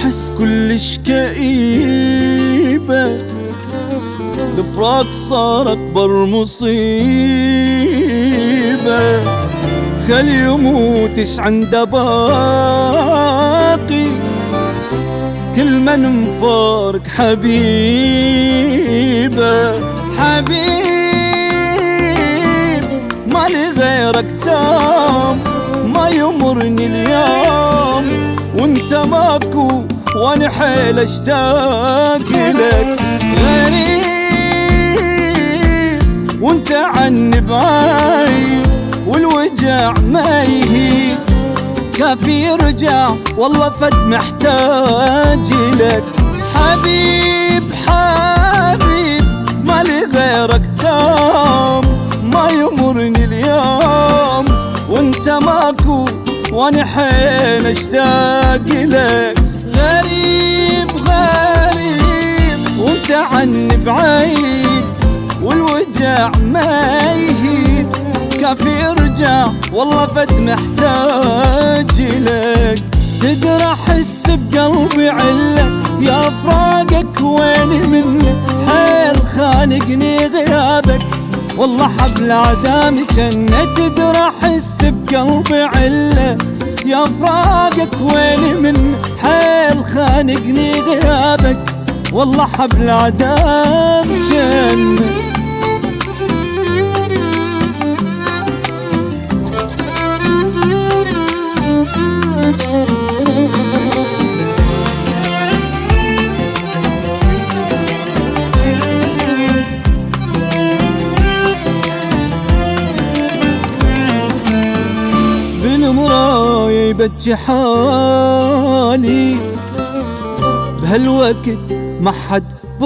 أحس كلش كئيبة، الفراق صار أكبر مصيبة، خلي يموتش عنده باقي، كل من مفارق حبيبه. حبيب مالي غيرك تام، ما يمرني اليوم وانت ماكو وانا حيل اشتاق لك. غريب وانت عني بعيد، والوجع ما يهيد، كافي يرجع والله فد محتاج لك. حبيب حبيب مالي غيرك تام، ما يمرني اليوم وانت ماكو وانا حين اشتاق لك. غريب غريب وانت عني بعيد، والوجع ما يهيد، كافي يرجع والله فد محتاج لك. تدري احس بقلبي عله يا فراقك ويني منه، حيل خانقني غيابك والله حبل عدامي جنة. تدري احس بقلبي عله يا فراقك ويني منه، حيل خانقني غيابك والله حبل عدامي جنة. بالمراية يبجي حالي، بهالوقت ما حد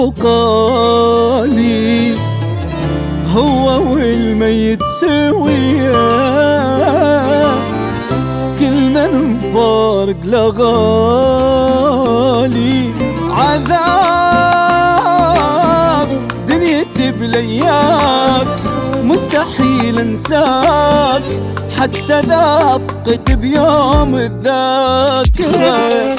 بقالي، هو والميت سويا، كل من مفارق لغالي. عذاب دنيتي بلياك، مستحيل انساك حتى ذا فقت بيوم الذاكرة.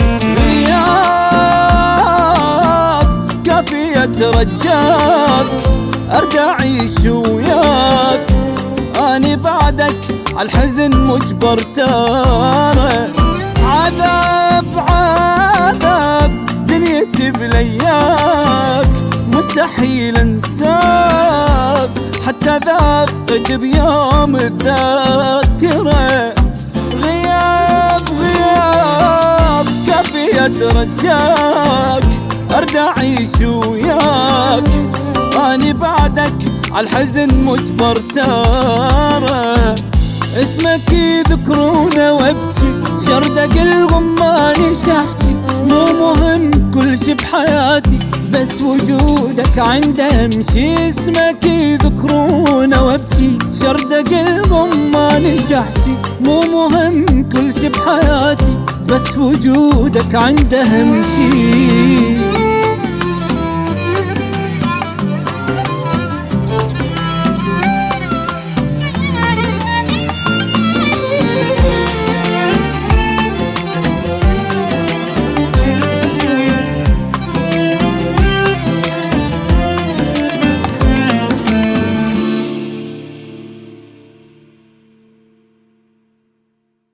غياب كافي اترجاك، ارد اعيش وياك، اني بعدك عالحزن مجبر ترى. عذاب عذاب دنيتي بلياك، مستحيل انساك حتى ذا فقد بيوم الذاكرة. غياب غياب كافي اترجاك، ارد اعيش وياك، اني بعدك عالحزن مجبر ترى. اسمك يذكرونه وابكي، شردق الغماني شحكي، مو مهم كل شي بحياتي بس وجودك عنده امشي. اسمك يذكرونه وابكي، شردق الغماني شحكي، مو مهم كل شي بحياتي بس وجودك عنده امشي.